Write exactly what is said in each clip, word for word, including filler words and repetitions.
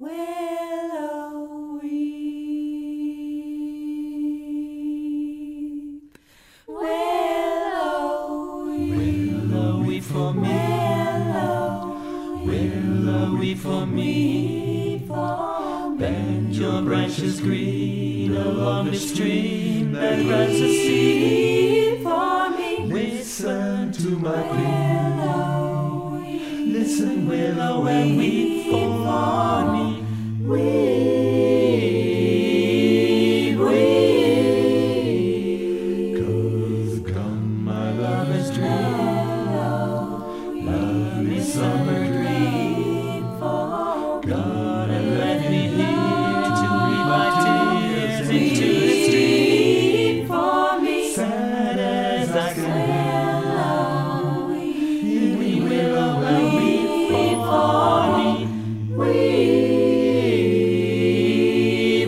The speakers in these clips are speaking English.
Willow weep, willow weep, willow weep for me, willow weep for me. Bend your branches green along the stream that runs the sea for me. Listen to my plea, listen, willow, and weep for me. Weep, weep, 'cause come my lover's dream, lovely summer dream. God had left me here to read my tears into the stream for me. Sad as I can be, hear me, willow, and weep for me. Weep,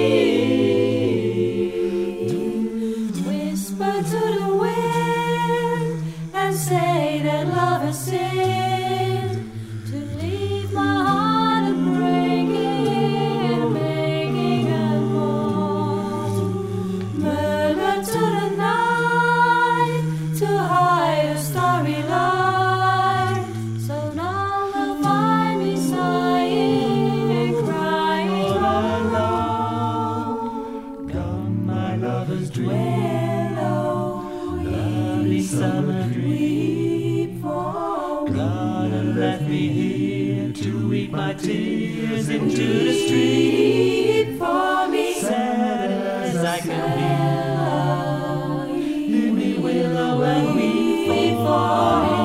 weep. Whisper to the wind and say that love has sinned, to leave my heart a breaking, making and mourn. Murmur to the night to hide a starry light, so none will find me sighing and crying alone. Come my lover's dream, Willow, lovely summer dream. God had left me here to weep my tears into the stream for me. Sad as I can be, hear me, willow, and weep for me.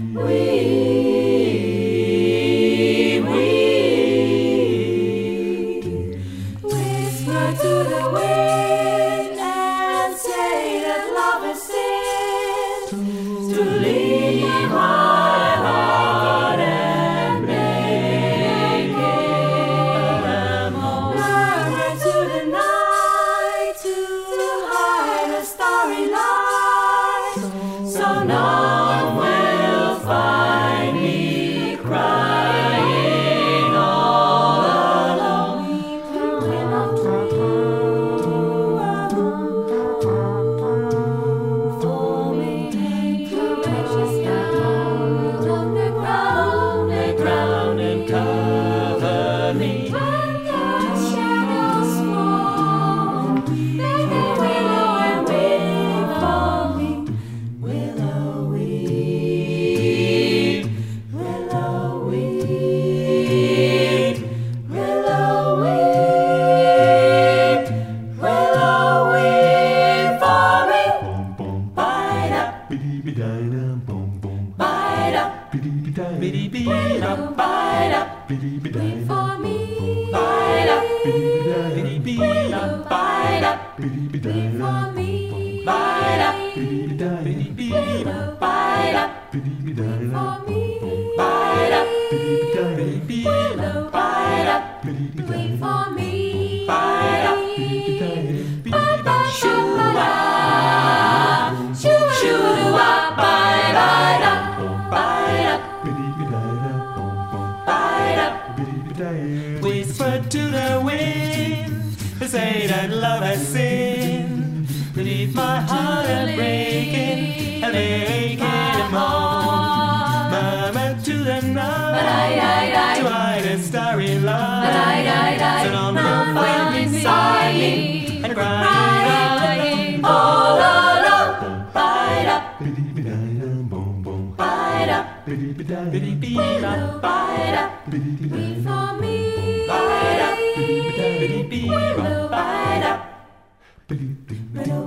Weep, weep. whisper to the wind and say that love is sin, to leave my heart and make it more. Murmur to the night to hide a starry light, so none will find me crying all alone. For me, precious down on the ground, They drown and cover me. when the shadows fall, baby, willow and weep for me. Willow weep, willow weep, willow weep, willow weep for me. Bite up, Biddy-biddy-da, boom, boom. bite up, Biddy-biddy-da, bite up, biddy-biddy-da, weep for me. bite up, Bite biddy-biddy-da, bite up, biddy-biddy-da, weep for me. bite up, Bite biddy-biddy-da, up, bite up, biddy-biddy-da, for me. bite up, Bite biddy-biddy-da, up, bite up, biddy-biddy-da, weep for me. bite up, biddy-biddy-da, Shoo-ah, shoo-ah, bite, bite up, bite up, biddy-biddy-da, bite up. biddy-biddy-da. Whisper to the wind, say that love has sinned, beneath my heart and breaking, and making and mourn. Murmur to the night, to hide a starry light, so none will find me sighing and crying all alone. Bite up, Biddy-biddy-da, boom, boom. bite up, Biddy-biddy-da, biddy-biddy-da, bite up, biddy-biddy-da, weep for me. bite up, biddy-biddy-da, Bite up, biddy-biddy-da. willow,